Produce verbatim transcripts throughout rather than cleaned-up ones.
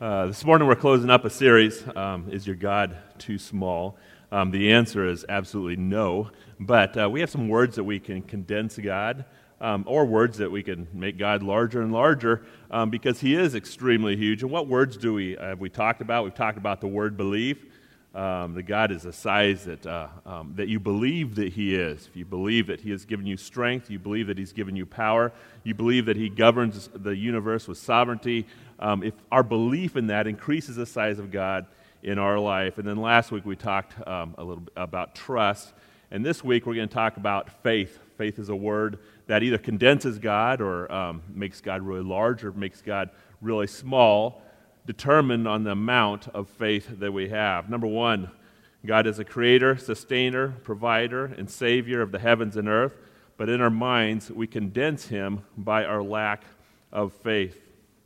Uh, this morning we're closing up a series, um, Is Your God Too Small? Um, the answer is absolutely no, but uh, we have some words that we can condense God, um, or words that we can make God larger and larger, um, because He is extremely huge. And what words do we have we talked about? We've talked about the word believe. Um, that God is a size that uh, um, that you believe that He is. If you believe that He has given you strength, you believe that He's given you power, you believe that He governs the universe with sovereignty, um, if our belief in that increases the size of God in our life. And then last week we talked um, a little bit about trust, and this week we're going to talk about faith. Faith is a word that either condenses God or um, makes God really large or makes God really small, determined on the amount of faith that we have. Number one, God is a creator, sustainer, provider, and savior of the heavens and earth, but in our minds, we condense Him by our lack of faith.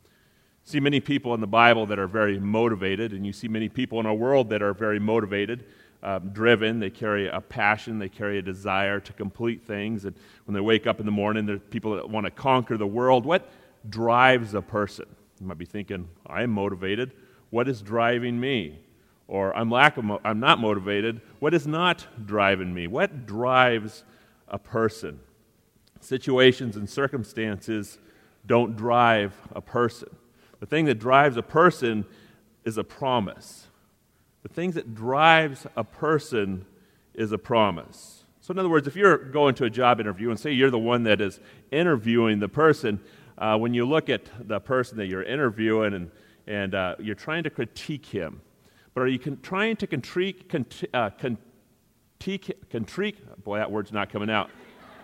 You see many people in the Bible that are very motivated, and you see many people in our world that are very motivated, um, driven. They carry a passion, they carry a desire to complete things, and when they wake up in the morning, there are people that want to conquer the world. What drives a person? You might be thinking, I am motivated. What is driving me? Or I'm lack of mo- I'm not motivated. What is not driving me? What drives a person? Situations and circumstances don't drive a person. The thing that drives a person is a promise. The thing that drives a person is a promise. So in other words, if you're going to a job interview and say you're the one that is interviewing the person, Uh, when you look at the person that you're interviewing and, and uh, you're trying to critique him, but are you con- trying to critique, cont- uh, critique, critique, boy, that word's not coming out,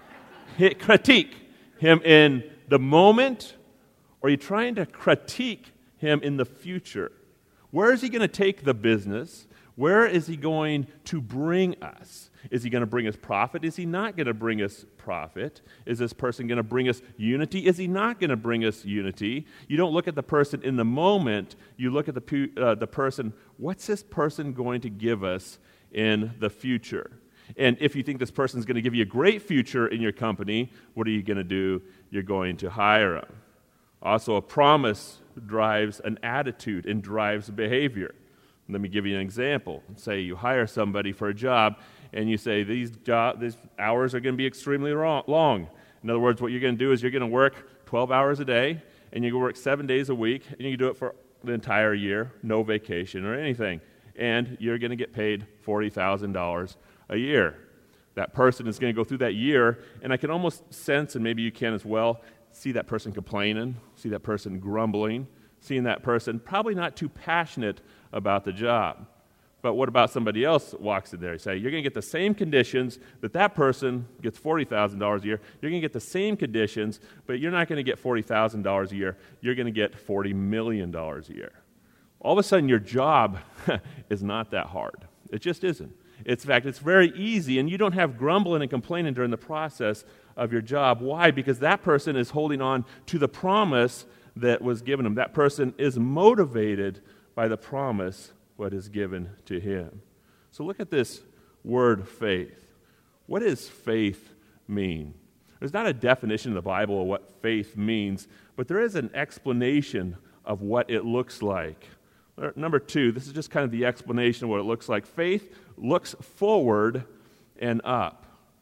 Hit, critique him in the moment, or are you trying to critique him in the future? Where is he going to take the business? Where is he going to bring us? Is he going to bring us profit? Is he not going to bring us profit? Is this person going to bring us unity? Is he not going to bring us unity? You don't look at the person in the moment. You look at the pu- uh, the person, what's this person going to give us in the future? And if you think this person is going to give you a great future in your company, what are you going to do? You're going to hire them. Also, a promise drives an attitude and drives behavior. Let me give you an example. Say you hire somebody for a job, and you say these job, these hours are going to be extremely long. In other words, what you're going to do is you're going to work twelve hours a day, and you're going to work seven days a week, and you can do it for the entire year, no vacation or anything. And you're going to get paid forty thousand dollars a year. That person is going to go through that year, and I can almost sense, and maybe you can as well, see that person complaining, see that person grumbling, seeing that person probably not too passionate about the job. But what about somebody else that walks in there? You say, you're going to get the same conditions that that person gets forty thousand dollars a year. You're going to get the same conditions, but you're not going to get forty thousand dollars a year. You're going to get forty million dollars a year. All of a sudden, your job is not that hard. It just isn't. It's, in fact, it's very easy, and you don't have grumbling and complaining during the process of your job. Why? Because that person is holding on to the promise that was given him. That person is motivated by the promise what is given to him. So look at this word faith. What does faith mean? There's not a definition in the Bible of what faith means, but there is an explanation of what it looks like. Number two, this is just kind of the explanation of what it looks like. Faith looks forward and up.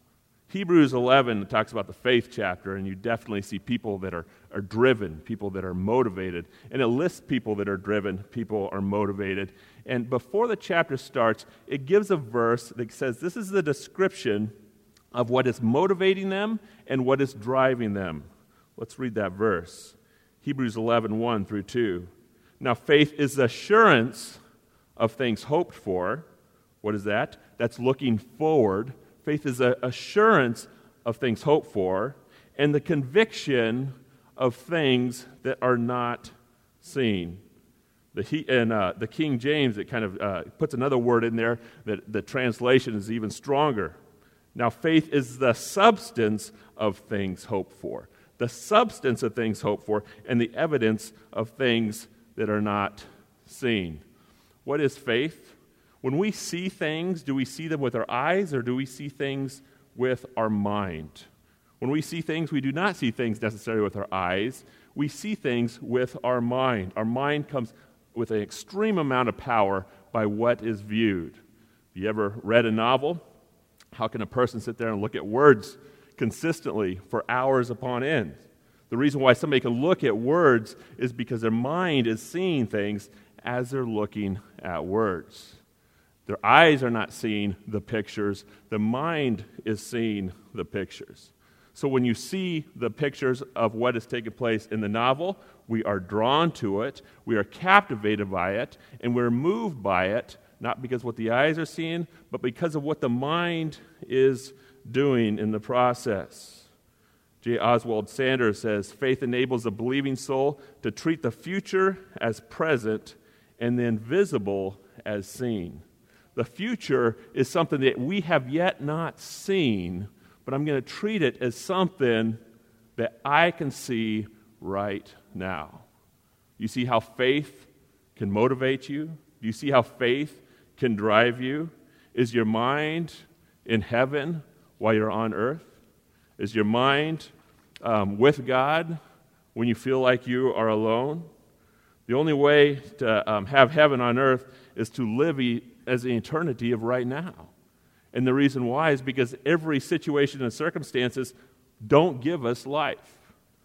Hebrews eleven talks about the faith chapter, and you definitely see people that are, are driven, people that are motivated. And it lists people that are driven, people are motivated. And before the chapter starts, it gives a verse that says this is the description of what is motivating them and what is driving them. Let's read that verse. Hebrews eleven, one through two. Now faith is the assurance of things hoped for. What is that? That's looking forward. Faith is an assurance of things hoped for, and the conviction of things that are not seen. The he, and uh, the King James, it kind of uh, puts another word in there that the translation is even stronger. Now, faith is the substance of things hoped for. The substance of things hoped for, and the evidence of things that are not seen. What is faith? When we see things, do we see them with our eyes or do we see things with our mind? When we see things, we do not see things necessarily with our eyes. We see things with our mind. Our mind comes with an extreme amount of power by what is viewed. Have you ever read a novel? How can a person sit there and look at words consistently for hours upon end? The reason why somebody can look at words is because their mind is seeing things as they're looking at words. Their eyes are not seeing the pictures. The mind is seeing the pictures. So when you see the pictures of what is taking place in the novel, we are drawn to it, we are captivated by it, and we're moved by it, not because what the eyes are seeing, but because of what the mind is doing in the process. J. Oswald Sanders says, faith enables a believing soul to treat the future as present and the invisible as seen. The future is something that we have yet not seen, but I'm going to treat it as something that I can see right now. You see how faith can motivate you? Do you see how faith can drive you? Is your mind in heaven while you're on earth? Is your mind um, with God when you feel like you are alone? The only way to um, have heaven on earth is to live e- as an eternity of right now. And the reason why is because every situation and circumstances don't give us life.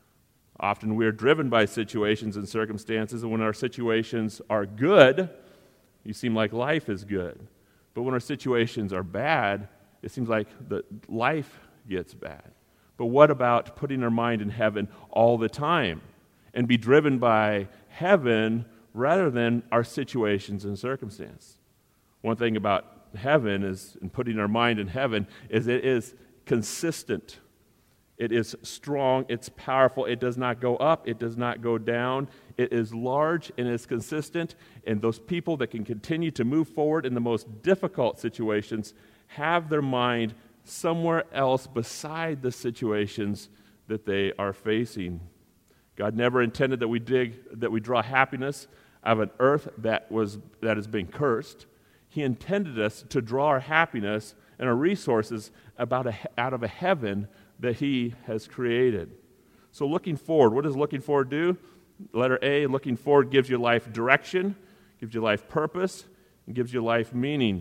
Often we are driven by situations and circumstances, and when our situations are good, you seem like life is good. But when our situations are bad, it seems like the life gets bad. But what about putting our mind in heaven all the time and be driven by heaven rather than our situations and circumstances? One thing about heaven is, in putting our mind in heaven, is it is consistent. It is strong, it's powerful, it does not go up, it does not go down. It is large and it's consistent, and those people that can continue to move forward in the most difficult situations have their mind somewhere else beside the situations that they are facing. God never intended that we dig, that we draw happiness out of an earth that was that has been cursed. He intended us to draw our happiness and our resources about a, out of a heaven that He has created. So looking forward, what does looking forward do? Letter A, looking forward gives your life direction, gives your life purpose, and gives your life meaning.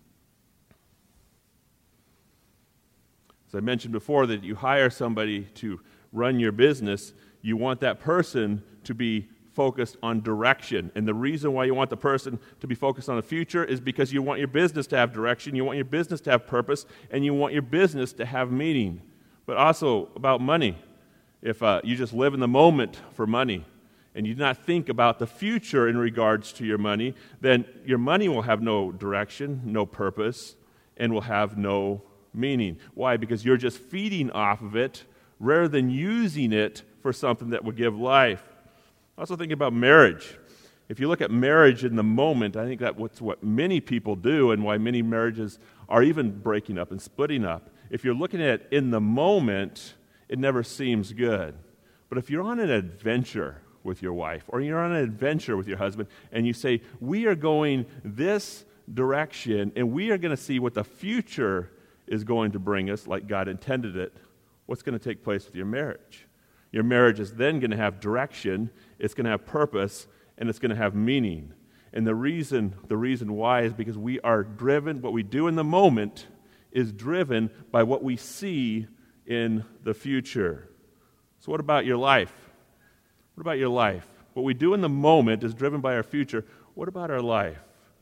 As I mentioned before, that you hire somebody to run your business, you want that person to be focused on direction. And the reason why you want the person to be focused on the future is because you want your business to have direction, you want your business to have purpose, and you want your business to have meaning. But also about money. If uh, you just live in the moment for money and you do not think about the future in regards to your money, then your money will have no direction, no purpose, and will have no meaning. Why? Because you're just feeding off of it rather than using it for something that will give life. Also think about marriage. If you look at marriage in the moment, I think that's what many people do and why many marriages are even breaking up and splitting up. If you're looking at it in the moment, it never seems good. But if you're on an adventure with your wife or you're on an adventure with your husband and you say, we are going this direction and we are going to see what the future is going to bring us like God intended it, what's going to take place with your marriage? Your marriage is then going to have direction, it's going to have purpose, and it's going to have meaning. And the reason, the reason why is because we are driven, what we do in the moment is driven by what we see in the future. So what about your life? What about your life? What we do in the moment is driven by our future. What about our life?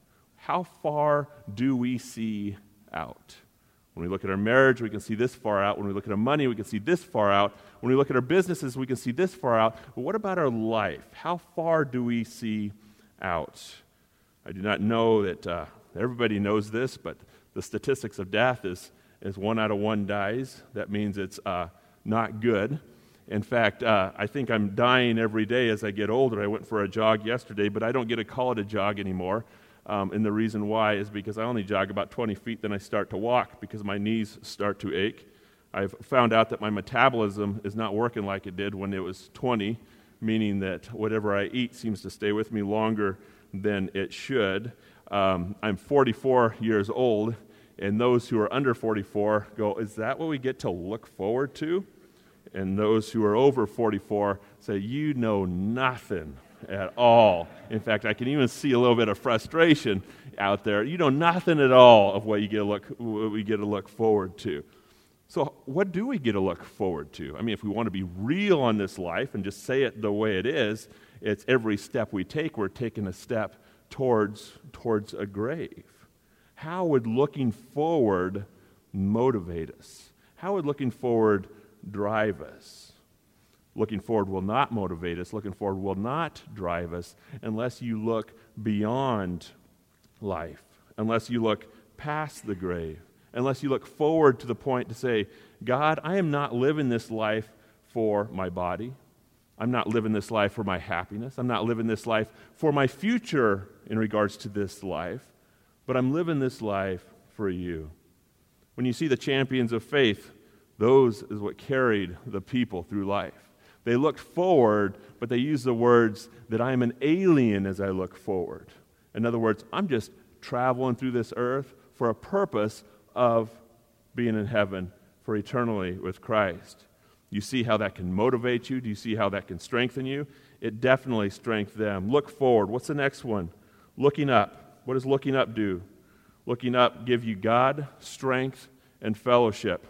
How far do we see out? When we look at our marriage, we can see this far out. When we look at our money, we can see this far out. When we look at our businesses, we can see this far out. But what about our life? How far do we see out? I do not know that uh, everybody knows this, but the statistics of death is, is one out of one dies. That means it's uh, not good. In fact, uh, I think I'm dying every day as I get older. I went for a jog yesterday, but I don't get to call it a jog anymore. Um, and the reason why is because I only jog about twenty feet, then I start to walk because my knees start to ache. I've found out that my metabolism is not working like it did when it was twenty, meaning that whatever I eat seems to stay with me longer than it should. Um, I'm forty-four years old, and those who are under forty-four go, is that what we get to look forward to? And those who are over forty-four say, you know nothing at all. In fact, I can even see a little bit of frustration out there. You know nothing at all of what you get to look, what we get to look forward to. So what do we get to look forward to? I mean, if we want to be real on this life and just say it the way it is, it's every step we take, we're taking a step towards, towards a grave. How would looking forward motivate us? How would looking forward drive us? Looking forward will not motivate us. Looking forward will not drive us unless you look beyond life, unless you look past the grave, unless you look forward to the point to say, God, I am not living this life for my body. I'm not living this life for my happiness. I'm not living this life for my future in regards to this life, but I'm living this life for you. When you see the champions of faith, those is what carried the people through life. They looked forward, but they used the words that I am an alien as I look forward. In other words, I'm just traveling through this earth for a purpose of being in heaven for eternally with Christ. You see how that can motivate you? Do you see how that can strengthen you? It definitely strengthens them. Look forward. What's the next one? Looking up. What does looking up do? Looking up give you God, strength, and fellowship.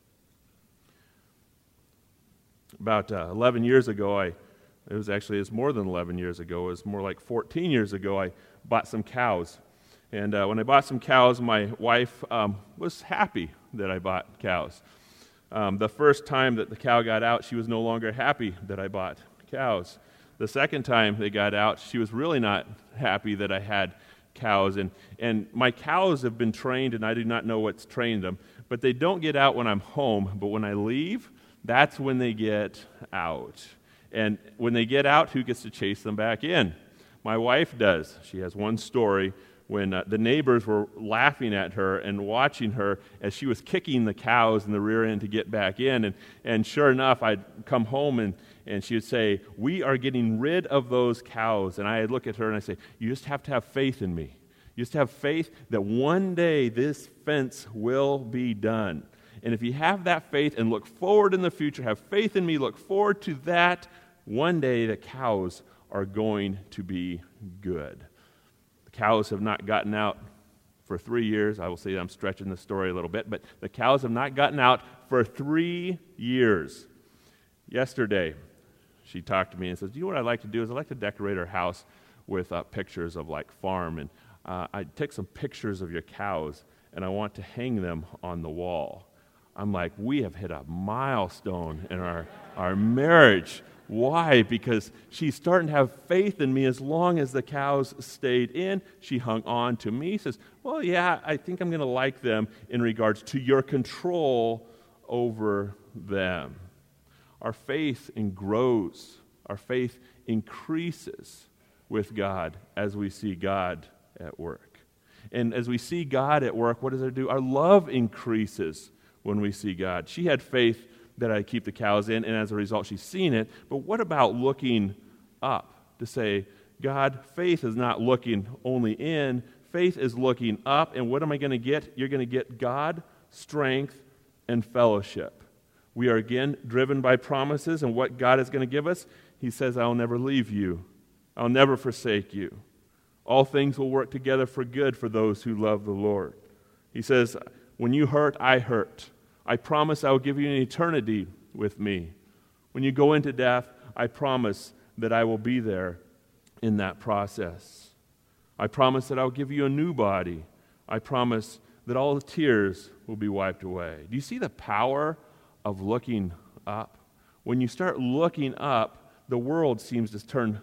About uh, eleven years ago, I it was actually it was more than eleven years ago. It was more like fourteen years ago. I bought some cows, and uh, when I bought some cows, my wife um, was happy that I bought cows. Um, the first time that the cow got out, she was no longer happy that I bought cows. The second time they got out, she was really not happy that I had cows. And, and my cows have been trained, and I do not know what's trained them, but they don't get out when I'm home. But when I leave, that's when they get out. And when they get out, who gets to chase them back in? My wife does. She has one story when uh, the neighbors were laughing at her and watching her as she was kicking the cows in the rear end to get back in. And, and sure enough, I'd come home and, and she would say, we are getting rid of those cows. And I'd look at her and I'd say, you just have to have faith in me. You just have faith that one day this fence will be done. And if you have that faith and look forward in the future, have faith in me, look forward to that, one day the cows are going to be good. The cows have not gotten out for three years. I will say I'm stretching the story a little bit, but the cows have not gotten out for three years. Yesterday, she talked to me and says, do you know what I'd like to do is I'd like to decorate our house with uh, pictures of like farm, and uh, I'd take some pictures of your cows, and I want to hang them on the wall. I'm like, we have hit a milestone in our, our marriage. Why? Because she's starting to have faith in me. As long as the cows stayed in, she hung on to me. Says, well, yeah, I think I'm going to like them in regards to your control over them. Our faith grows. Our faith increases with God as we see God at work. And as we see God at work, what does it do? Our love increases when we see God. She had faith that I keep the cows in, and as a result, she's seen it. But what about looking up to say, God, faith is not looking only in, faith is looking up, and what am I going to get? You're going to get God, strength, and fellowship. We are again driven by promises, and what God is going to give us, He says, I'll never leave you. I'll never forsake you. All things will work together for good for those who love the Lord. He says, when you hurt, I hurt. I promise I will give you an eternity with me. When you go into death, I promise that I will be there in that process. I promise that I'll give you a new body. I promise that all the tears will be wiped away. Do you see the power of looking up? When you start looking up, the world seems to turn,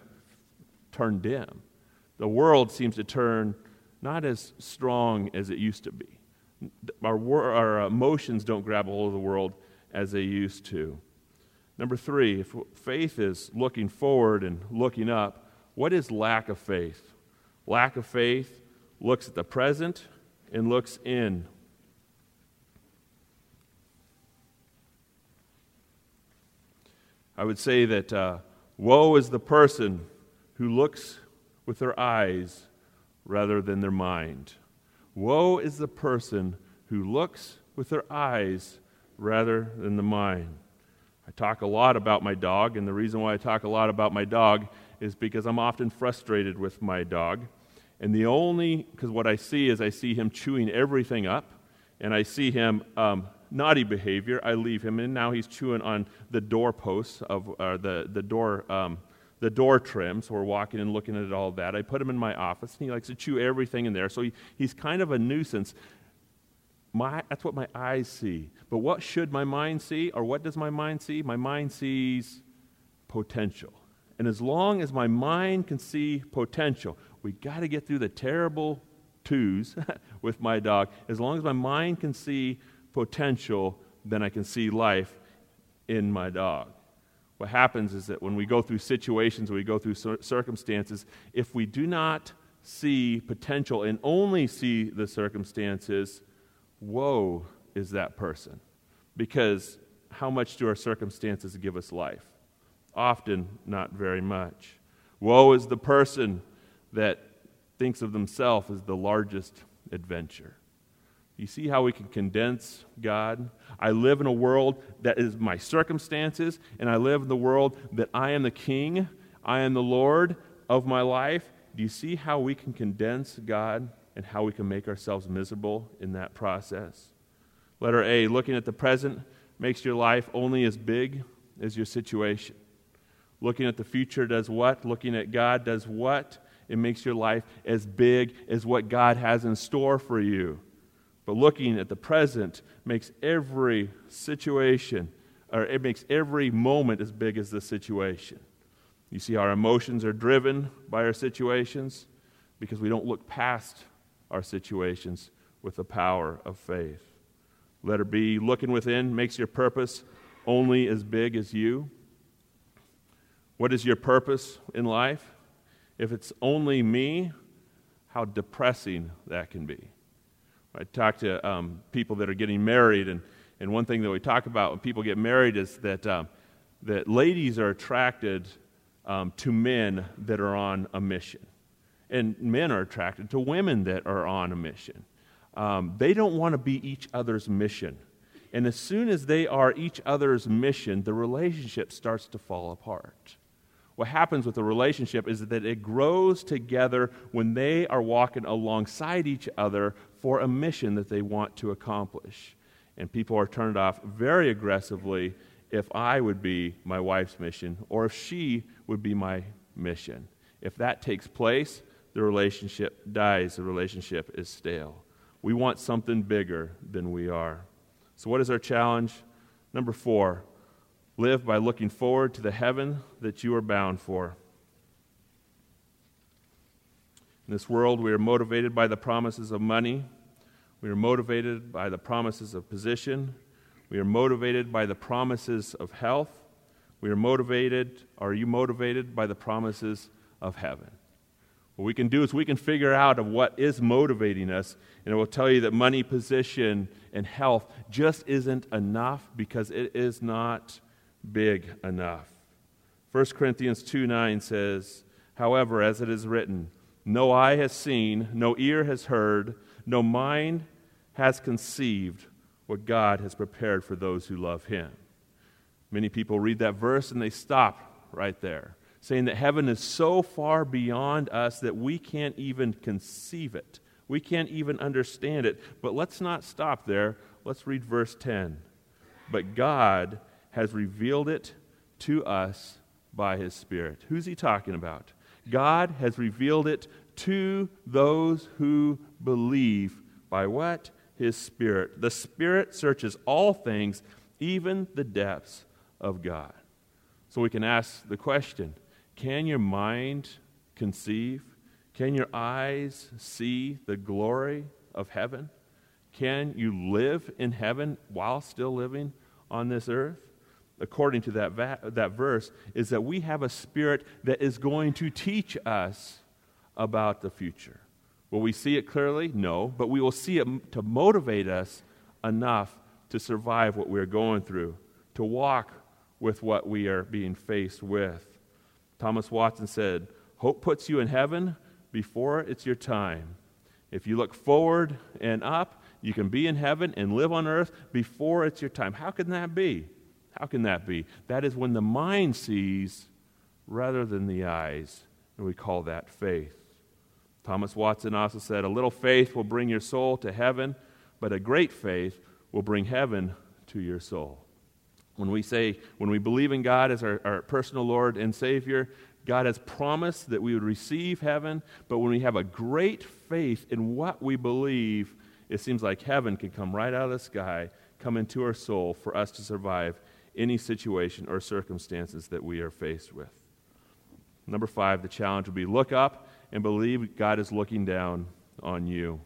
turn dim. The world seems to turn not as strong as it used to be. Our, our emotions don't grab a hold of the world as they used to. Number three, if faith is looking forward and looking up, what is lack of faith? Lack of faith looks at the present and looks in. I would say that uh, woe is the person who looks with their eyes rather than their mind. Woe is the person who looks with their eyes rather than the mind. I talk a lot about my dog, and the reason why I talk a lot about my dog is because I'm often frustrated with my dog. And the only, because what I see is I see him chewing everything up, and I see him um, naughty behavior. I leave him, and now he's chewing on the doorposts of uh, the the door um, the door trim. So we're walking and looking at all that. I put him in my office, and he likes to chew everything in there. So he, he's kind of a nuisance. My, that's what my eyes see. But what should my mind see, or what does my mind see? My mind sees potential. And as long as my mind can see potential, we got to get through the terrible twos with my dog. As long as my mind can see potential, then I can see life in my dog. What happens is that when we go through situations, we go through cir- circumstances, if we do not see potential and only see the circumstances, woe is that person. Because how much do our circumstances give us life? Often, not very much. Woe is the person that thinks of themselves as the largest adventure. You see how we can condense God? I live in a world that is my circumstances, and I live in the world that I am the king, I am the Lord of my life. Do you see how we can condense God and how we can make ourselves miserable in that process? Letter A, looking at the present makes your life only as big as your situation. Looking at the future does what? Looking at God does what? It makes your life as big as what God has in store for you. But looking at the present makes every situation, or it makes every moment as big as the situation. You see, our emotions are driven by our situations because we don't look past our situations with the power of faith. Letter B, looking within makes your purpose only as big as you. What is your purpose in life? If it's only me, how depressing that can be. I talk to um, people that are getting married, and, and one thing that we talk about when people get married is that um, that ladies are attracted um, to men that are on a mission, and men are attracted to women that are on a mission. Um, they don't want to be each other's mission, and as soon as they are each other's mission, the relationship starts to fall apart. What happens with a relationship is that it grows together when they are walking alongside each other for a mission that they want to accomplish. And people are turned off very aggressively if I would be my wife's mission or if she would be my mission. If that takes place, the relationship dies. The relationship is stale. We want something bigger than we are. So what is our challenge? Number four. Live by looking forward to the heaven that you are bound for. In this world, we are motivated by the promises of money. We are motivated by the promises of position. We are motivated by the promises of health. We are motivated, are you motivated by the promises of heaven? What we can do is we can figure out of what is motivating us, and it will tell you that money, position, and health just isn't enough because it is not big enough. First Corinthians two nine says, however, as it is written, no eye has seen, no ear has heard, no mind has conceived what God has prepared for those who love Him. Many people read that verse and they stop right there, saying that heaven is so far beyond us that we can't even conceive it. We can't even understand it. But let's not stop there. Let's read verse ten. But God has revealed it to us by His Spirit. Who's He talking about? God has revealed it to those who believe by what? His Spirit. The Spirit searches all things, even the depths of God. So we can ask the question, can your mind conceive? Can your eyes see the glory of heaven? Can you live in heaven while still living on this earth? According to that va- that verse, is that we have a Spirit that is going to teach us about the future. Will we see it clearly? No, but we will see it m- to motivate us enough to survive what we're going through, to walk with what we are being faced with. Thomas Watson said, hope puts you in heaven before it's your time. If you look forward and up, you can be in heaven and live on earth before it's your time. How can that be? How can that be? That is when the mind sees rather than the eyes, and we call that faith. Thomas Watson also said, a little faith will bring your soul to heaven, but a great faith will bring heaven to your soul. When we say, when we believe in God as our, our personal Lord and Savior, God has promised that we would receive heaven, but when we have a great faith in what we believe, it seems like heaven can come right out of the sky, come into our soul for us to survive any situation or circumstances that we are faced with. Number five, the challenge would be look up and believe God is looking down on you.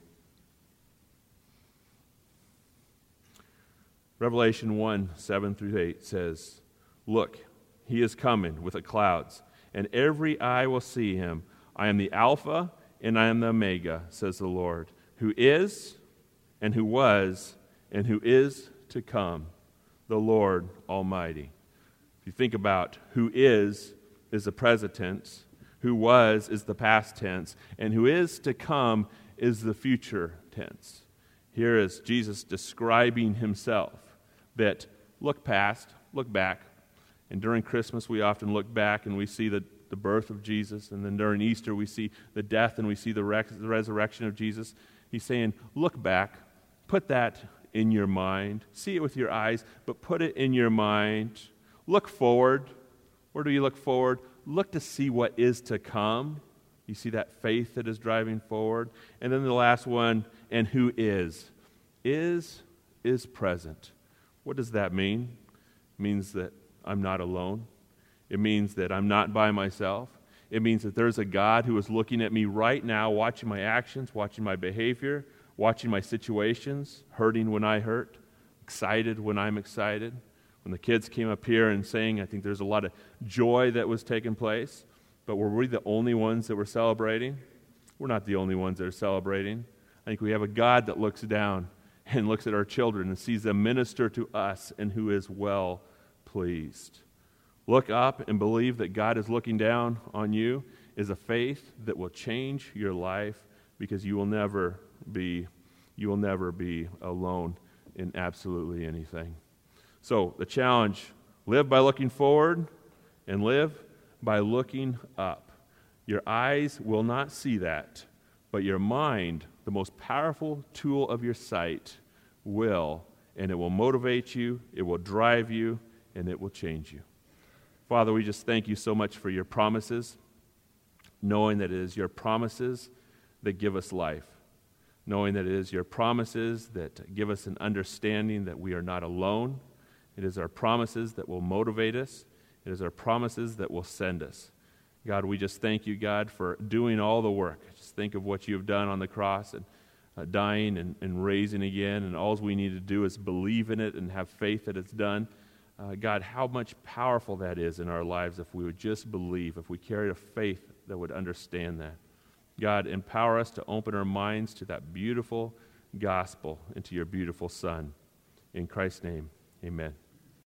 Revelation one, seven through eight says, look, he is coming with the clouds, and every eye will see him. I am the Alpha and I am the Omega, says the Lord, who is and who was and who is to come, the Lord Almighty. If you think about who is, is the present tense, who was is the past tense, and who is to come is the future tense. Here is Jesus describing himself, that look past, look back, and during Christmas we often look back and we see the, the birth of Jesus, and then during Easter we see the death and we see the, rec- the resurrection of Jesus. He's saying, look back, put that in your mind, see it with your eyes, but put it in your mind. Look forward. Where do you look forward? Look to see what is to come. You see that faith that is driving forward. And then the last one, and who is. Is, is present. What does that mean? It means that I'm not alone. It means that I'm not by myself. It means that there's a God who is looking at me right now, watching my actions, watching my behavior, watching my situations, hurting when I hurt, excited when I'm excited. When the kids came up here and sang, I think there's a lot of joy that was taking place. But were we the only ones that were celebrating? We're not the only ones that are celebrating. I think we have a God that looks down and looks at our children and sees them minister to us and who is well pleased. Look up and believe that God is looking down on you is a faith that will change your life, because you will never be you will never be alone in absolutely anything. So the challenge, live by looking forward and live by looking up. Your eyes will not see that, but your mind, the most powerful tool of your sight, will, and it will motivate you, it will drive you, and it will change you. Father, we just thank you so much for your promises, knowing that it is your promises that give us life, knowing that it is your promises that give us an understanding that we are not alone. It is our promises that will motivate us. It is our promises that will send us. God, we just thank you, God, for doing all the work. Just think of what you have done on the cross and uh, dying and, and raising again, and all we need to do is believe in it and have faith that it's done. Uh, God, how much powerful that is in our lives if we would just believe, if we carried a faith that would understand that. God, empower us to open our minds to that beautiful gospel and to your beautiful Son. In Christ's name, amen.